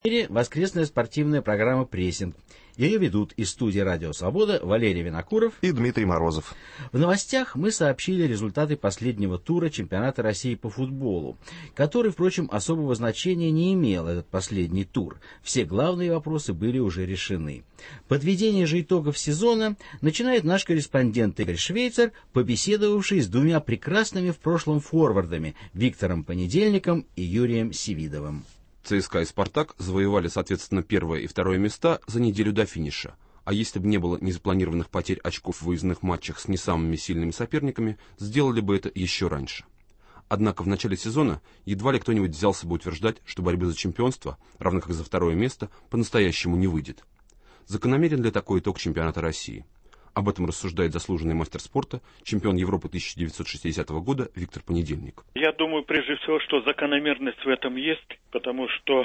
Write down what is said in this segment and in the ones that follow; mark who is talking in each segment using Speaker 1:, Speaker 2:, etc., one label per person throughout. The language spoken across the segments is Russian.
Speaker 1: В эфире воскресная спортивная программа «Прессинг». Ее ведут из студии «Радио Свобода» Валерий Винокуров
Speaker 2: и Дмитрий Морозов.
Speaker 1: В новостях мы сообщили результаты последнего тура чемпионата России по футболу, который, впрочем, особого значения не имел, этот последний тур. Все главные вопросы были уже решены. Подведение же итогов сезона начинает наш корреспондент Игорь Швейцер, побеседовавший с двумя прекрасными в прошлом форвардами Виктором Понедельником и Юрием Севидовым.
Speaker 3: ЦСКА и «Спартак» завоевали, соответственно, первое и второе места за неделю до финиша. А если бы не было незапланированных потерь очков в выездных матчах с не самыми сильными соперниками, сделали бы это еще раньше. Однако в начале сезона едва ли кто-нибудь взялся бы утверждать, что борьбы за чемпионство, равно как за второе место, по-настоящему не выйдет. Закономерен ли такой итог чемпионата России? Об этом рассуждает заслуженный мастер спорта, чемпион Европы 1960 года Виктор Понедельник.
Speaker 4: Я думаю, прежде всего, что закономерность в этом есть, потому что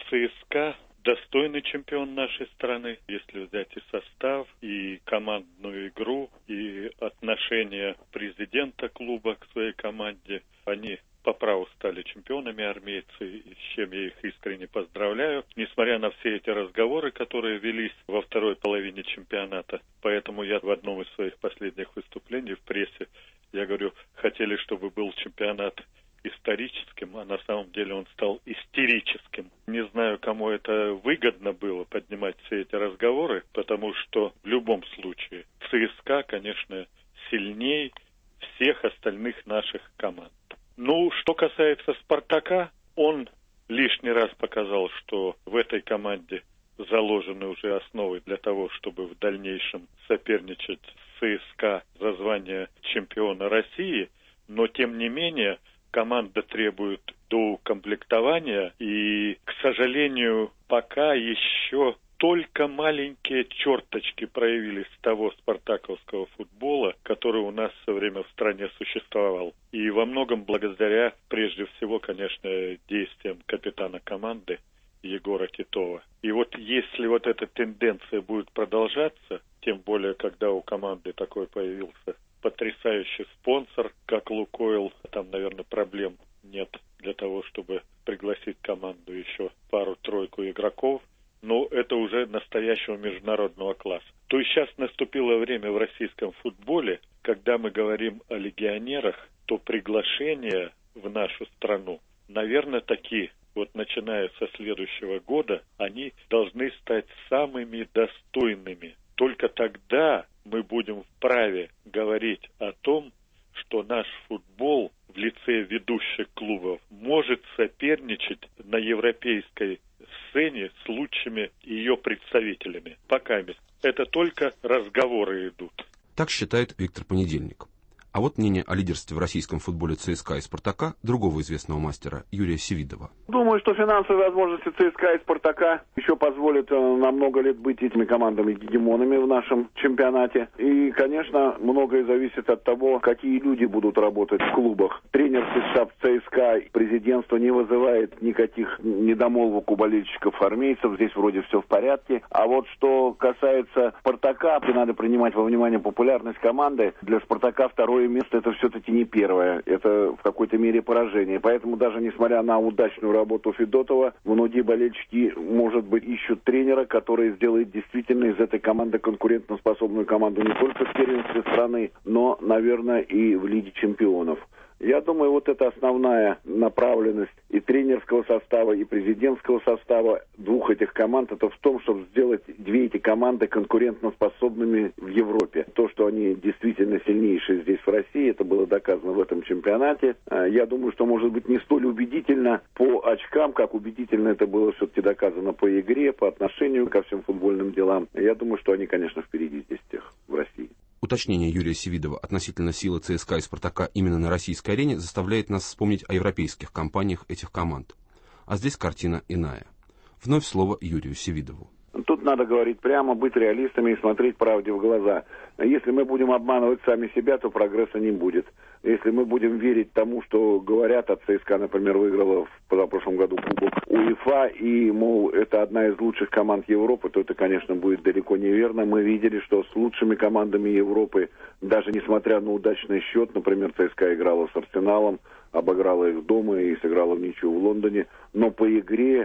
Speaker 4: ЦСКА достойный чемпион нашей страны. Если взять и состав, и командную игру, и отношение президента клуба к своей команде, они по праву стали чемпионами армейцы, с чем я их искренне поздравляю, несмотря на все эти разговоры, которые велись во второй половине чемпионата. Поэтому я в одном из своих последних выступлений в прессе, я говорю, хотели, чтобы был чемпионат историческим, а на самом деле он стал истерическим. Не знаю, кому это выгодно было поднимать все эти разговоры, потому что в любом случае ЦСКА, конечно, сильней всех остальных наших команд. Ну, что касается «Спартака», он лишний раз показал, что в этой команде заложены уже основы для того, чтобы в дальнейшем соперничать с ЦСКА за звание чемпиона России, но тем не менее команда требует доукомплектования, и, к сожалению, пока еще только маленькие черточки проявились того спартаковского футбола, который у нас все время в стране существовал. И во многом благодаря, прежде всего, конечно, действиям капитана команды Егора Титова. И вот если вот эта тенденция будет продолжаться, тем более, когда у команды такой появился потрясающий спонсор, как «Лукойл», там, наверное, проблем нет для того, чтобы пригласить команду еще пару-тройку игроков, но это уже настоящего международного класса. То есть сейчас наступило время в российском футболе, когда мы говорим о легионерах, то приглашения в нашу страну, наверное, такие, вот начиная со следующего года, они должны стать самыми достойными. Только тогда мы будем вправе говорить о том, что наш футбол в лице ведущих клубов может соперничать на европейской сцене с лучшими ее представителями. Пока это только разговоры идут.
Speaker 3: Так считает Виктор Понедельник. А вот мнение о лидерстве в российском футболе ЦСКА и «Спартака» другого известного мастера Юрия Севидова.
Speaker 5: Думаю, что финансовые возможности ЦСКА и «Спартака» еще позволят на много лет быть этими командами-гегемонами в нашем чемпионате. И, конечно, многое зависит от того, какие люди будут работать в клубах. Тренерский штаб ЦСКА и президентство не вызывает никаких недомолвок у болельщиков-армейцев. Здесь вроде все в порядке. А вот что касается «Спартака», надо принимать во внимание популярность команды. Для «Спартака» второе место — это все-таки не первое. Это в какой-то мере поражение. Поэтому даже несмотря на удачную работу Федотова, многие болельщики, может быть, ищут тренера, который сделает действительно из этой команды конкурентоспособную команду не только в первенстве страны, но, наверное, и в Лиге чемпионов. Я думаю, вот это основная направленность и тренерского состава, и президентского состава двух этих команд, это в том, чтобы сделать две эти команды конкурентоспособными в Европе. То, что они действительно сильнейшие здесь в России, это было доказано в этом чемпионате. Я думаю, что, может быть, не столь убедительно по очкам, как убедительно это было все-таки доказано по игре, по отношению ко всем футбольным делам. Я думаю, что они, конечно, впереди здесь всех в России.
Speaker 3: Уточнение Юрия Севидова относительно силы ЦСКА и «Спартака» именно на российской арене заставляет нас вспомнить о европейских кампаниях этих команд. А здесь картина иная. Вновь слово Юрию Севидову.
Speaker 5: Тут надо говорить прямо, быть реалистами и смотреть правде в глаза. Если мы будем обманывать сами себя, то прогресса не будет. Если мы будем верить тому, что говорят, ЦСКА, например, выиграла в позапрошлом году Кубок УЕФА, и, мол, это одна из лучших команд Европы, то это, конечно, будет далеко неверно. Мы видели, что с лучшими командами Европы, даже несмотря на удачный счет, например, ЦСКА играла с Арсеналом, обыграла их дома и сыграла в ничью в Лондоне, но по игре,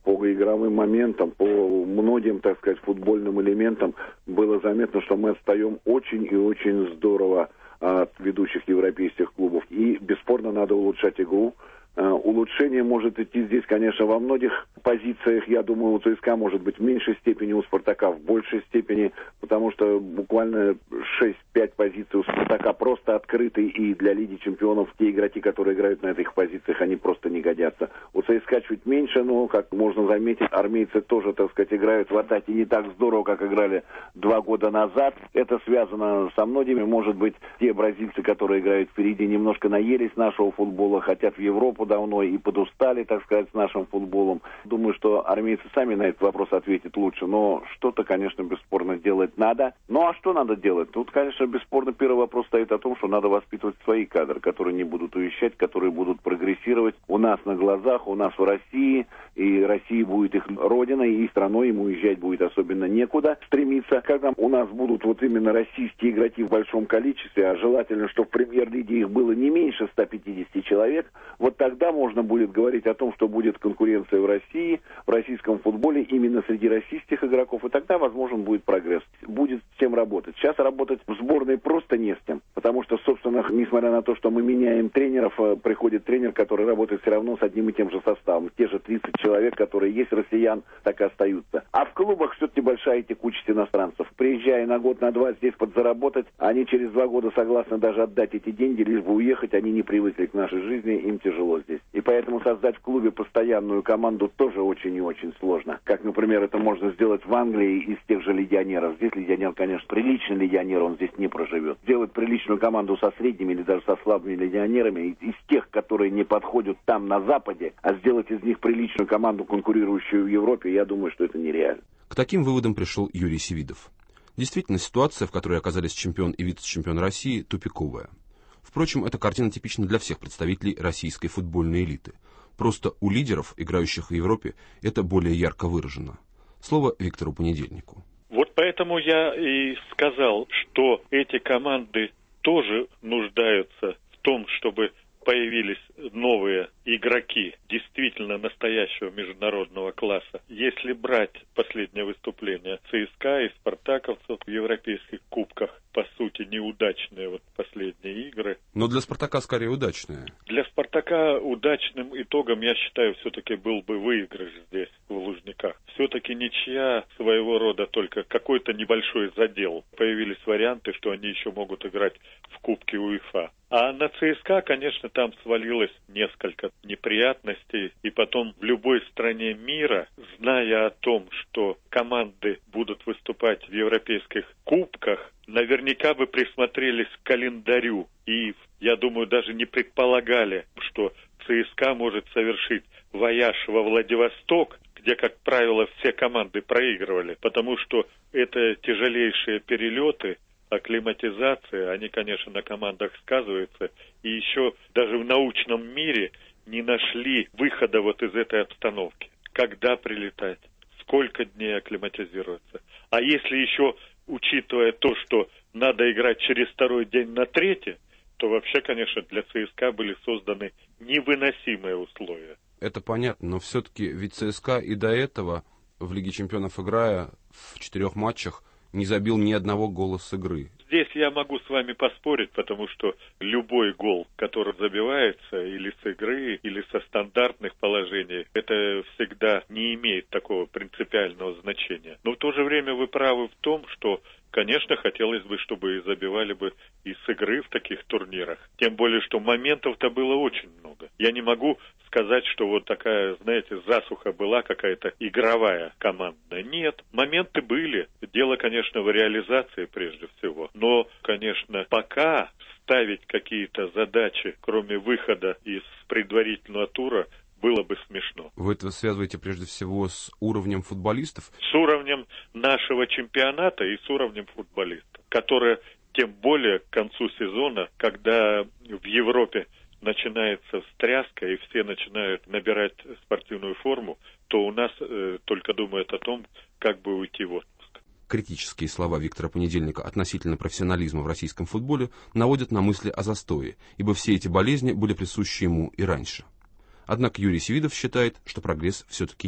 Speaker 5: по игровым моментам, по многим, так сказать, футбольным элементам было заметно, что мы отстаем очень и очень здорово от ведущих европейских клубов. И бесспорно надо улучшать игру. Улучшение может идти здесь, конечно, во многих позициях. Я думаю, у ЦСКА может быть в меньшей степени, у Спартака в большей степени, потому что буквально 6-5 позиций у Спартака просто открыты, и для Лиги Чемпионов те игроки, которые играют на этих позициях, они просто не годятся. У ЦСКА чуть меньше, но, как можно заметить, армейцы тоже, так сказать, играют в атаке не так здорово, как играли 2 года назад. Это связано со многими. Может быть, те бразильцы, которые играют впереди, немножко наелись нашего футбола, хотят в Европу давно и подустали, так сказать, с нашим футболом. Думаю, что армейцы сами на этот вопрос ответят лучше, но что-то, конечно, бесспорно делать надо. Ну а что надо делать? Тут, конечно, бесспорно первый вопрос стоит о том, что надо воспитывать свои кадры, которые не будут уезжать, которые будут прогрессировать у нас на глазах, у нас в России, и Россия будет их родиной, и страной им уезжать будет особенно некуда стремиться. Когда у нас будут вот именно российские игроки в большом количестве, а желательно, чтобы в премьер-лиге их было не меньше 150 человек, вот тогда можно будет говорить о том, что будет конкуренция в России, в российском футболе именно среди российских игроков, и тогда возможен будет прогресс. Будет с чем работать. Сейчас работать в сборной просто не с тем, потому что, собственно, несмотря на то, что мы меняем тренеров, приходит тренер, который работает все равно с одним и тем же составом. Те же 30 человек, которые есть россиян, так и остаются. А в клубах все-таки большая текучесть иностранцев. Приезжая на год, на два здесь подзаработать, они через 2 года согласны даже отдать эти деньги, лишь бы уехать, они не привыкли к нашей жизни, им тяжело здесь. И поэтому создать в клубе постоянную команду тоже очень и очень сложно. Как, например, это можно сделать в Англии из тех же легионеров. Здесь легионер, конечно, приличный легионер, он здесь не проживет. Сделать приличную команду со средними или даже со слабыми легионерами, из тех, которые не подходят там на Западе, а сделать из них приличную команду, конкурирующую в Европе, я думаю, что это нереально.
Speaker 3: К таким выводам пришел Юрий Севидов. Действительно, ситуация, в которой оказались чемпион и вице-чемпион России, тупиковая. Впрочем, эта картина типична для всех представителей российской футбольной элиты. Просто у лидеров, играющих в Европе, это более ярко выражено. Слово Виктору Понедельнику.
Speaker 4: Вот поэтому я и сказал, что эти команды тоже нуждаются в том, чтобы появились новые игроки действительно настоящего международного класса. Если брать последнее выступление ЦСКА и спартаковцев в европейских кубках, по сути, неудачные вот последние игры.
Speaker 3: Но для Спартака скорее удачные.
Speaker 4: Для Спартака удачным итогом, я считаю, все-таки был бы выигрыш здесь, в Лужниках. Все-таки ничья своего рода, только какой-то небольшой задел. Появились варианты, что они еще могут играть в Кубке УЕФА. А на ЦСКА, конечно, там свалилось несколько неприятностей. И потом в любой стране мира, зная о том, что команды будут выступать в европейских кубках, наверняка бы присмотрелись к календарю. И, я думаю, даже не предполагали, что ЦСКА может совершить вояж во Владивосток, где, как правило, все команды проигрывали, потому что это тяжелейшие перелеты, акклиматизация, они, конечно, на командах сказываются, и еще даже в научном мире не нашли выхода вот из этой обстановки. Когда прилетать, сколько дней акклиматизироваться. А если еще, учитывая то, что надо играть через 2-й день на 3-й, то вообще, конечно, для ЦСКА были созданы невыносимые условия.
Speaker 3: Это понятно, но все-таки ведь ЦСКА и до этого в Лиге Чемпионов, играя в 4 матчах, не забил ни одного гола с игры.
Speaker 4: Здесь я могу с вами поспорить, потому что любой гол, который забивается или с игры, или со стандартных положений, это всегда не имеет такого принципиального значения. Но в то же время вы правы в том, что, конечно, хотелось бы, чтобы забивали бы и с игры в таких турнирах. Тем более, что моментов-то было очень много. Я не могу сказать, что вот такая, знаете, засуха была какая-то игровая командная. Нет, моменты были. Дело, конечно, в реализации прежде всего. Но, конечно, пока ставить какие-то задачи, кроме выхода из предварительного тура, было бы смешно.
Speaker 3: Вы это связываете прежде всего с уровнем футболистов?
Speaker 4: С уровнем нашего чемпионата и с уровнем футболистов, которые, тем более к концу сезона, когда в Европе начинается встряска и все начинают набирать спортивную форму, то у нас только думают о том, как бы уйти в отпуск.
Speaker 3: Критические слова Виктора Понедельника относительно профессионализма в российском футболе наводят на мысли о застое, ибо все эти болезни были присущи ему и раньше. Однако Юрий Севидов считает, что прогресс все-таки есть.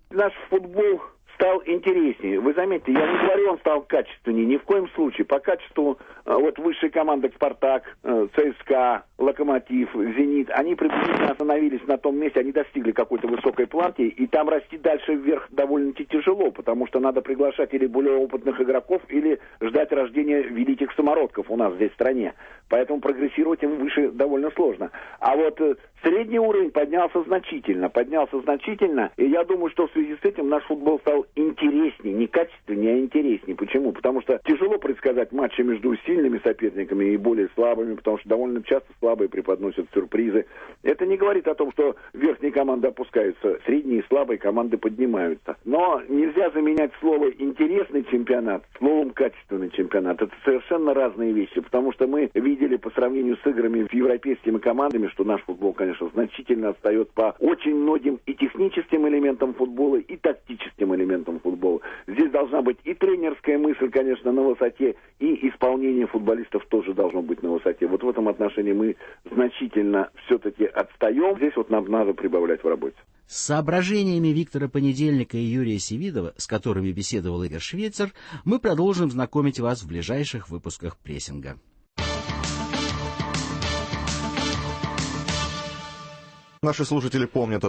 Speaker 5: Наш футбол стал интереснее. Вы заметьте, я не говорю, он стал качественнее, ни в коем случае. По качеству вот высшие команды «Спартак», ЦСКА, «Локомотив», «Зенит», они приблизительно остановились на том месте, они достигли какой-то высокой планки, и там расти дальше вверх довольно-таки тяжело, потому что надо приглашать или более опытных игроков, или ждать рождения великих самородков у нас здесь в стране. Поэтому прогрессировать им выше довольно сложно. А вот средний уровень поднялся значительно, и я думаю, что в связи с этим наш футбол стал интереснее, не качественнее, а интереснее. Почему? Потому что тяжело предсказать матчи между сильными соперниками и более слабыми, потому что довольно часто слабые преподносят сюрпризы. Это не говорит о том, что верхние команды опускаются, средние и слабые команды поднимаются. Но нельзя заменять слово «интересный чемпионат» словом «качественный чемпионат». Это совершенно разные вещи, потому что мы видели по сравнению с играми с европейскими командами, что наш футбол, конечно, значительно отстает по очень многим и техническим элементам футбола, и тактическим элементам футбола. Здесь должна быть и тренерская мысль, конечно, на высоте, и исполнение футболистов тоже должно быть на высоте. Вот в этом отношении мы значительно все-таки отстаем. Здесь вот нам надо прибавлять в работе.
Speaker 1: С соображениями Виктора Понедельника и Юрия Севидова, с которыми беседовал Игорь Швейцар, мы продолжим знакомить вас в ближайших выпусках прессинга.
Speaker 2: Наши слушатели помнят